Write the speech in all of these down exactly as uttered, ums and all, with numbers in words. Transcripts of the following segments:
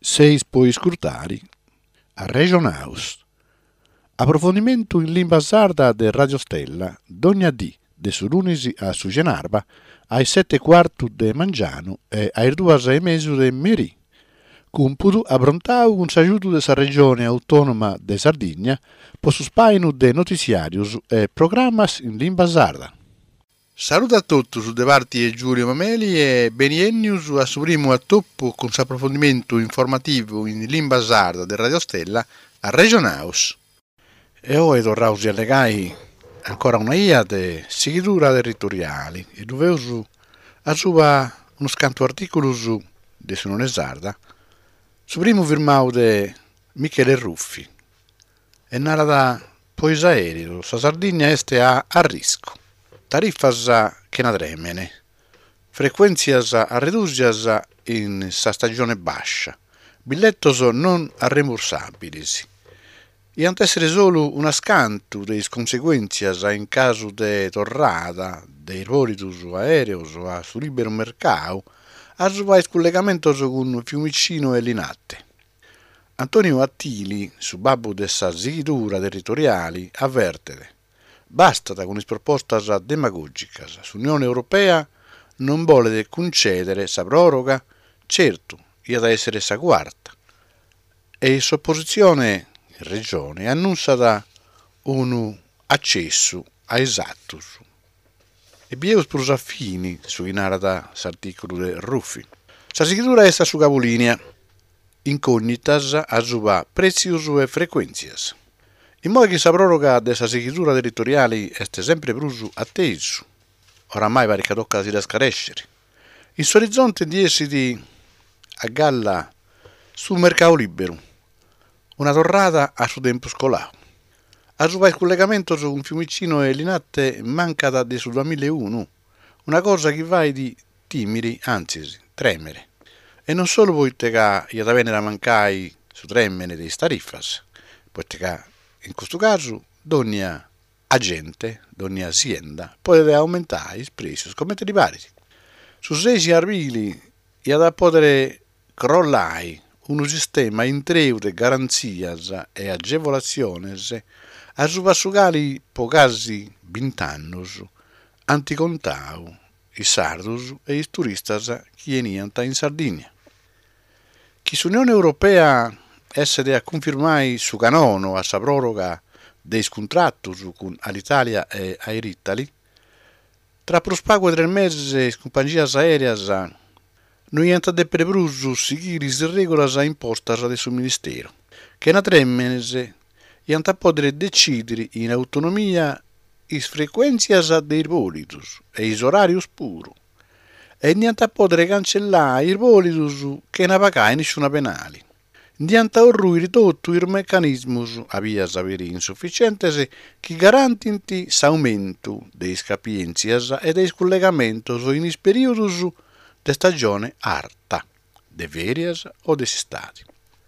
Seis puoi scrutare a Regionaus. Approfondimento in lingua sarda de Radio Stella, dogna dì, de surunisi a Sugenarba, ai sette quartu de Mangiano e ai duas e mesu de Meri. Cumpudu abrontau un sagiuto de sa regione autonoma de Sardigna, po su spainu de noticiarius e programmas in lingua sarda. Saluto a tutti su De Parti e Giulio Mameli e beniennius a su primo attoppo con su approfondimento informativo in lingua sarda de Radio Stella a Regionaus. E ora torrausi alle gai ancora una ia de seguitura territoriali e doveusu a sua uno scanto articolo su de Sunone Sarda su primo firmau de Michele Ruffi e narra poesa aereo sa Sardigna este a, a risco. Tarifas che na tremene, frequenzias redusias in sa stagione bascia, bigliettos non reimbursabilis. E antessere solo un ascanto delle conseguenze in caso de torrada dei volitus aereos a su libero mercato, a su vai scollegamento con Fiumicino e Linate. Antonio Attili, su babbo de sa sigidura territoriali, avvertere: basta con le proposte demagogiche. L'Unione Europea non vuole concedere sa proroga, certo, ia da essere sa quarta. E s'opposizione in regione annuncia un accesso a esattus. E bieus prus affini su inara da s'articolo de Ruffi. Sa sigidura è su capolinea, incognitas a suba prezius e frequenzias. In modo che sa proroga della sigidura territoriali è sempre più atteso, oramai pare che tocca si scarescere. In suo orizzonte di esiti a galla sul mercato libero, una torrata a suo tempo scolato. A suo collegamento su un Fiumicino e Linate manca da del duemilauno, una cosa che va di timidi, anzi tremere. E non solo poiché che da venire a mancare su tremere dei tariffas, poiché in questo caso, ogni agente, ogni azienda può aumentare i prezzi come te li pare. Su sei arbili e da poter crollare un sistema intreu di garanzie e agevolazioni a subassugali pocasi vent'anni anticontau i sardus e i turistas che veniano in Sardegna. Chi l'Unione Europea essere a confermare su canono a sa proroga dei contrattos con l'Italia e Air Italy, tra prospago tre mesi le compagnie aeree non hanno de per brusu seguire le regole imposte del suo ministero, che na tre mesi hanno poter decidere in autonomia le frequenze dei volitus e i orari puro, e niente poter cancellare i volitus che non pagano nessuna penale. Dianta orrui ridotto il meccanismo avvia sapere insufficiente che garantinti l'aumento dei scapienzias e dei collegamenti in periodi di stagione arta, de ferias o de stati.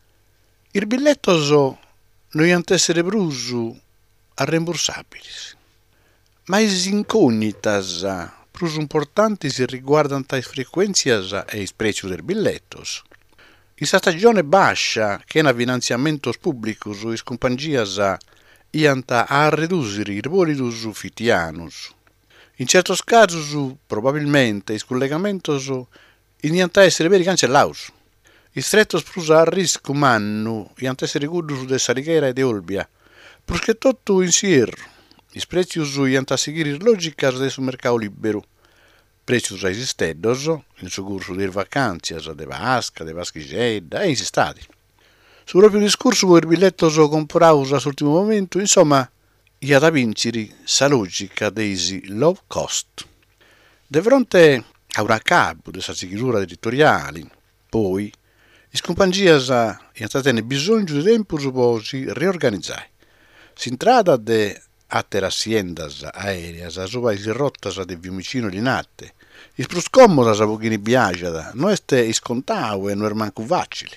Il biglietto non ha essere brusu a reimbursabili, ma le incognitas più importanti si riguardano le frequenze e i prezzi del biglietto. In questa stagione bascia, che ha finanziamento pubblico sulle compagnie ianta a ridurre i volitus fittianus. In certi casi, probabilmente, i collegamenti inianta essere veri cancellati. I strettos plus a rischio mannu ianta essere gudu de Salighera e de Olbia, perché tutto insieme. I prezzi ianta seguire logica del mercato libero. Prezzi esisteddos in su corso delle vacanze, de vasca, de vaschigedda e insistati. Su proprio discorso per bigliettos compraus all'ultimo momento, insomma, ia da vincere sa logica dei low cost. De fronte a una cabo della sigidura territoriali, poi, le compagnie hanno tene bisogno di tempo per si riorganizzare. Si tratta di altre aziende aeree, sopra le rotte di Fiumicino e Linate. Il più scomodo sa pochini viaggia, non è scontato e non è manco facile.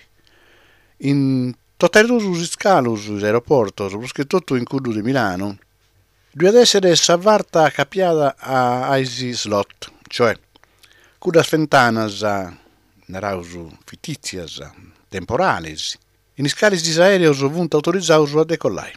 In totale due scalus aeroporto, soprattutto in Cudu di Milano, deve essere salvata capiata ai slot, cioè con le ventanas narausu fittizias temporales. In scali di aerei sunt autorizzati a decollare.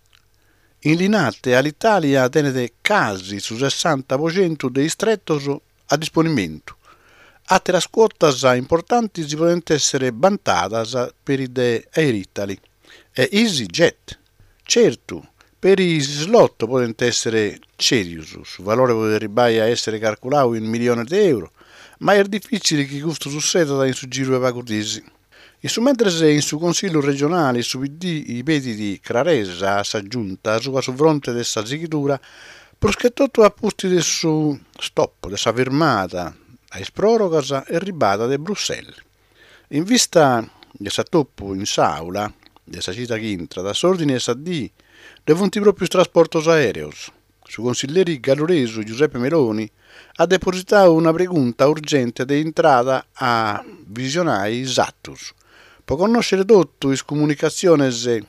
In linate all'Italia tenete casi su sessanta per cento dei strettos a disponimento. Altre quotas importanti si possono essere vantate per i de Air Italy e EasyJet. Certo, per i slot possono essere serius, su valore potrebbe essere calcolato in milioni di euro, ma è difficile che questo succeda in su giro di pagotisi. In su mentre in su Consiglio regionale su P D i peti di Craresa sa giunta su su fronte dessa sighitura proschetto a posti del su stop dessa fermata a esprorogas e ribata de Bruxelles. In vista dessa toppo in saula dessa città che entra da sordini e sa di devonti proprio trasportos aereos. Su consiglieri Galloreso Giuseppe Meloni ha depositato una pregunta urgente di entrata a visionai Sattus. Per conoscere tutto le comunicazioni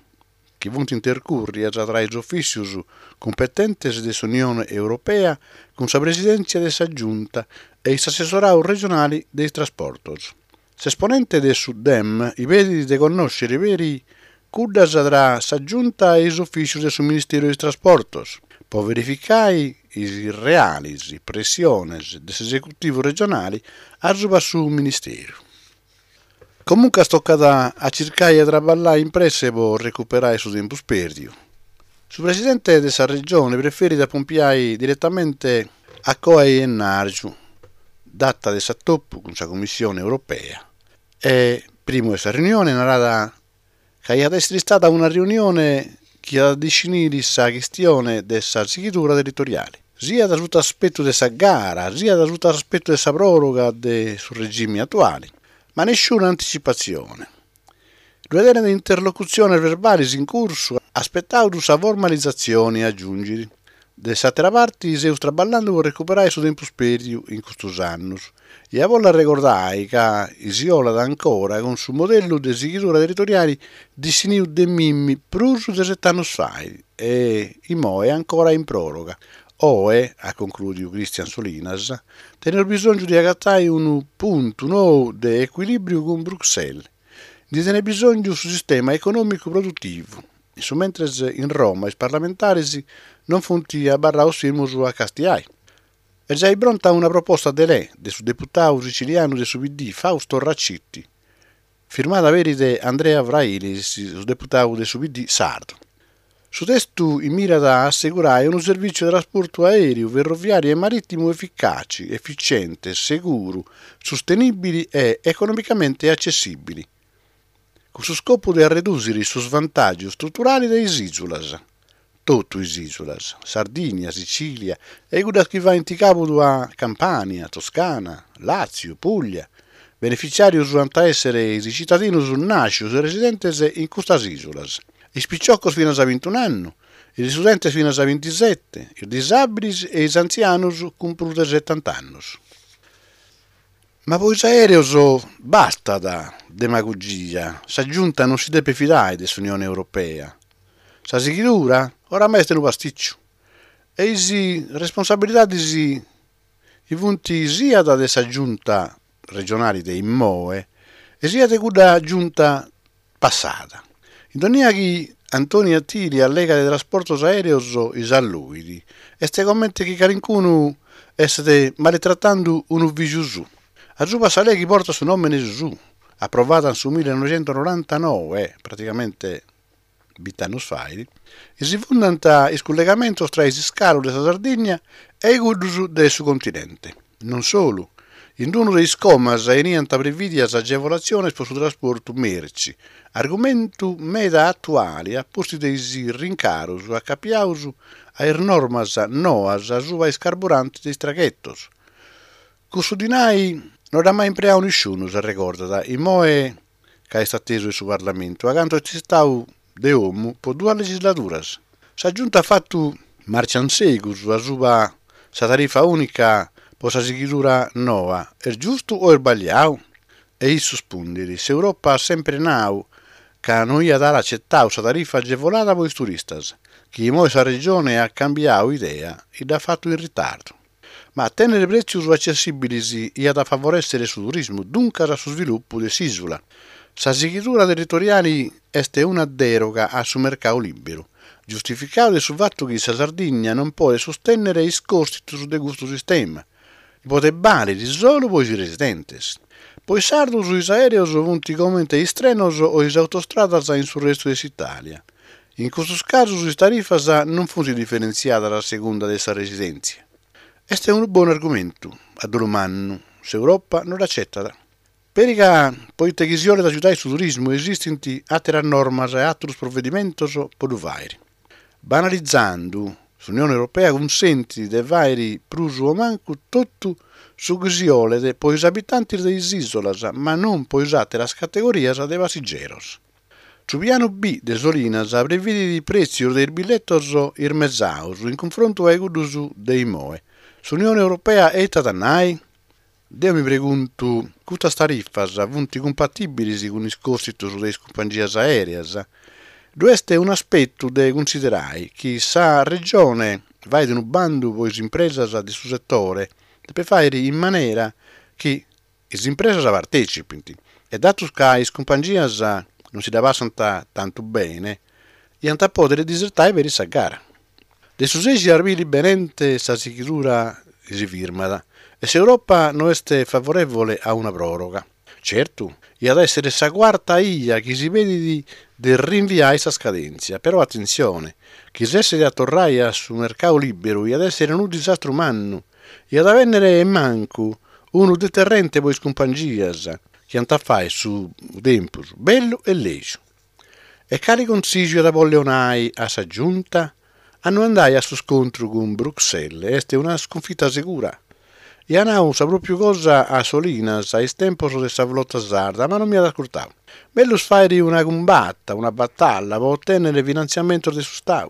che vanno intercorrere tra i uffici competenti dell'Unione Europea con la presidenza della Giunta e gli assessorati regionali dei trasporti. L'esponente del Sudem i vedi di conoscere veri cudas tra la Giunta e gli uffici del Ministero dei Trasporti per verificare i reali pressioni dell'esecutivo regionale a sul Ministero. Comunque sto a cercare di lavorare in presse per recuperare il suo tempo sperdio. Il presidente della regione preferì da pompiare direttamente a Coai e Nargiu, data del sattoppo con la Commissione Europea. E prima di questa riunione narrata che è stata una riunione che ha definito la questione della sighitura territoriale, sia da tutto aspetto della gara, sia da tutto aspetto della proroga del regime attuale. Ma nessuna anticipazione. Due di interlocuzione verbali in corso aspettavo la formalizzazione aggiungere. Dall'altra parte si sta traballando per recuperare il suo tempo sperdio in questi anni e a voler ricordare che si ola ancora con il suo modello di sighitura territoriale definito de Mimmi pruso di sette anni fa e mo è ancora in proroga. Oe, ha concluso Cristian Solinas, tener bisogno di agattare un punto nuovo di equilibrio con Bruxelles, di tenere bisogno sul sistema economico produttivo. E su mentre in Roma i parlamentari non funti a barra firmo su a Castiai. È già pronta una proposta di lei, del suo deputato siciliano del suo P D, Fausto Raccitti, firmata veri di Andrea Vraili, il deputato del suo P D sardo. Su testo mira ad assicurare un servizio di trasporto aereo, ferroviario e marittimo efficace, efficiente, sicuro, sostenibili e economicamente accessibili, con lo scopo di ridurre i svantaggi strutturali delle isole, tutte le isole, Sardinia, Sicilia, e quella che va in capo a Campania, Toscana, Lazio, Puglia, beneficiari sono essere i cittadini sul nascere e residenti in queste isole. I spicciocchi fino a ventuno anni, i studenti fino a ventisette, i disabili e i anziani con più di settanta anni. Ma poi l'aereo basta da demagogia, la giunta non si deve fidare dell'Unione Europea. La sighitura oramai è un pasticcio e le responsabilità di i punti sia da dessa giunta regionale dei M O E e sia da quella giunta passata. In donia che Antonio Attili allega dei trasportos aereos is alluidi, e ste commenti che carincuno state maltrattando un ufficio su. A giù passa lei che porta su nome su, approvata nel millenovecentonovantanove, eh, praticamente vent'anni fa, e si fonda il collegamento tra i scalo della Sardegna e i gudu del suo continente. Non solo. In uno dei scomas e niente previdia agevolazione per il trasporto merci, argomento meda attuale a posti dei rincaros a capiaus a normas noas a suva carburanti dei traghettos. Questo dinai non ha mai impreato nessuno, si ricorda, e moe che è stato atteso il suo Parlamento, accanto ci stato de uomo per due legislature. Si è giunta a fatto marciansegus a suva sa tarifa unica per la sighitura nuova, è giusto o è sbagliato? E isso spundere, se Europa ha sempre nato che noi ha accettato la tarifa agevolata per i turisti, che in questa regione ha cambiato idea e l'ha fatto in ritardo. Ma a tenere prezzi accessibili e ad favorecere il turismo, dunque sul sviluppo dell'isola. Sa sighitura territoriale è una deroga a su mercato libero, giustificato sul fatto che la Sardegna non può sostenere i costi su de questo sistema. Pote valere solo per i residenti. Poi sardos os aéreos vonticamente estrenos o as autostradas in sul resto dell'Italia. In questi casi le tariffe non sono differenziate a seconda della residenza. Questo è un buon argomento, a domani, se l'Europa non accetta. Perché poi te che si vuole aiutare sul turismo esistenti altre norme e altri provvedimenti per fare. Banalizzando, l'Unione Europea consente di fare pruso o manco tutto su che si vuole per gli abitanti delle isole, ma non per le altre categorie dei passeggeri. Sul piano B delle Solinas prevede i prezzi dei biglietti irmezzaus in confronto ai quelli dei M O E. L'Unione Europea è tatanai? Io mi pregunto, queste tariffe sono compatibili con i costi delle compagnie aeree? Questo è un aspetto da considerare, che la regione va in un bando con le imprese del suo settore per fare in maniera che le imprese partecipino. E dato che le compagnie non si davano tanto bene, e hanno potuto disertare per questa gara. Le successi arrivi benente sa sicura si firma, e se l'Europa non è favorevole a una proroga. Certo, e ad essere sa quarta ia che si vede di, di rinviare questa scadenza, però attenzione, che se essere a torrare sul mercato libero e ad essere un disastro umano, e ad avere in manco uno deterrente per le compagnie che hanno a fare su tempo bello e leggio. E cari consigli da Bolleonai a sa giunta, a non andare a su scontro con Bruxelles, è una sconfitta sicura. E hanno sa proprio cosa a Solinas, a tempo della flotta sarda, ma non mi ha ascoltato. Bello fare una combatta, una battaglia per ottenere finanziamento del suo Stato.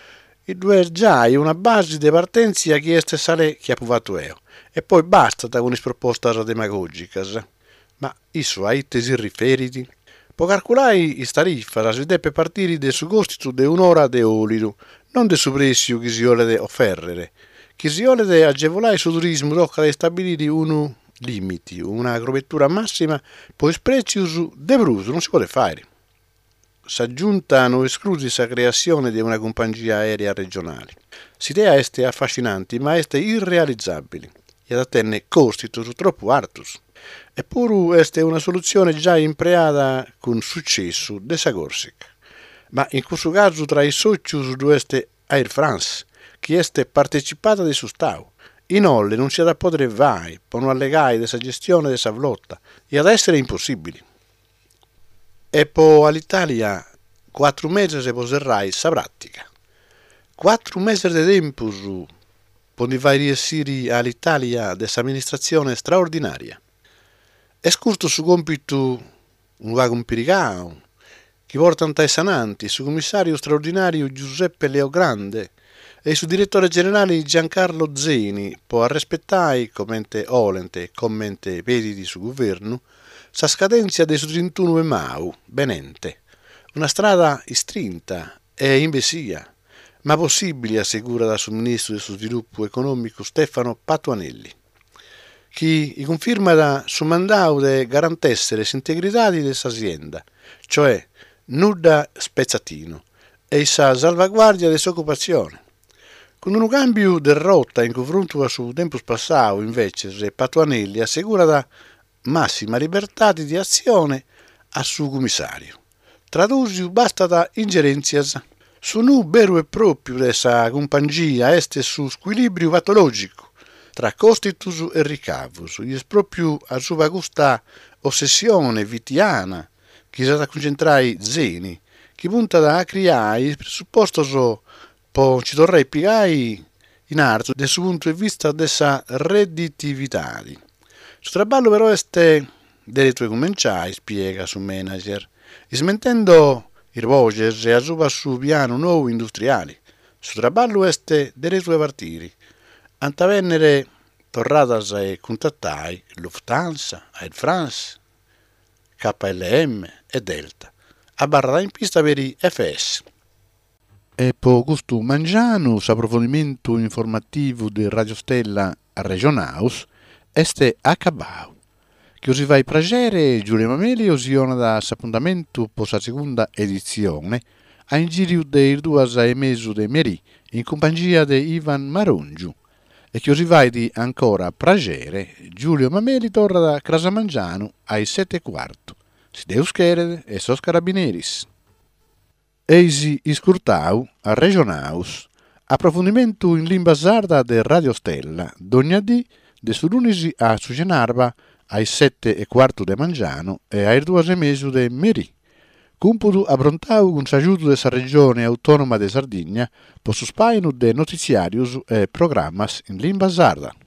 E due già è una base di partenza che è sale che ha provato io. E poi basta con le proposte demagogiche. Ma isso a ite si riferiti? Per calcolare i tariffe si deve partire dal costo di un'ora di olio, non del prezzo che si vuole offerre. Che si vuole agevolare il turismo tocca stabilire un limite, una copertura massima, poi il prezzo de bruto non si può fare. S'aggiunta non esclude la creazione di una compagnia aerea regionale. L'idea è affascinante, ma è irrealizzabile e attende costi troppo alti. Eppure è una soluzione già impreata con successo da Corsica. Ma in questo caso tra i soci è Air France, che è partecipata del suo Stato. Inoltre non si da poter fare per non allegare della gestione della flotta e ad essere impossibili. E poi all'Italia quattro mesi se poserrai sa pratica. Quattro mesi di tempo su per fare riuscire all'Italia dessa amministrazione straordinaria. È scurto su compito un vago impericato che porta ai sananti su commissario straordinario Giuseppe Leogrande e su direttore generale Giancarlo Zeni per rispettare, commente olente, commente pediti su governo, sa scadenza del trentuno di maggio, benente, una strada istrinta e invesia, ma possibile, assicura dal suo ministro del sviluppo economico Stefano Patuanelli, che conferma da suo mandato di garantire l'integrità di questa azienda, cioè nulla spezzatino, e sa salvaguardia dell'occupazione. Con un cambio di rotta in confronto al suo tempo passato, invece, Patuanelli assicura da massima libertà di azione al suo commissario. Tradursi basta da ingerenzias. Su nu vero e proprio dessa compagnia este su squilibrio patologico tra costitus e ricavus, e proprio a sua questa ossessione vitiana che si da concentrare Zeni, che punta da creare il presupposto so po ci dovrei piegare in arte dal suo punto di vista dessa redditività. Su traballo però este delle tue cominciai, spiega su manager, smentendo i Rogers e a suba su piano nuovo industriali. Su traballo este delle tue partiri. Antavennere torradas e contattai Lufthansa, Air France, K L M e Delta, a barra in pista per i F S. E per questo mangiano, approfondimento informativo di Radio Stella Regionaus, este acabau. che si vai pragere Giulia Mameli osiona da s'appuntamento per la seconda edizione a in giro dei due e mezzo de merì in compagnia di Ivan Marongiu e che si vai di ancora pragere Giulio Mameli torna da Crasamangiano ai sette e quarto. Si deus chere e sos carabineris. Eisi iscurtau a Regionaus. Approfondimento in lingua sarda de Radio Stella, d'ogni dì, de su lunisi a Sugenarba, ai sette e quarto de Mangiano e ai due e mezzo de Merì. Cumpudu abbrontau con s'aiuto de sa regione autonoma de Sardigna, po su spainu de notiziarius e programmas in lingua sarda.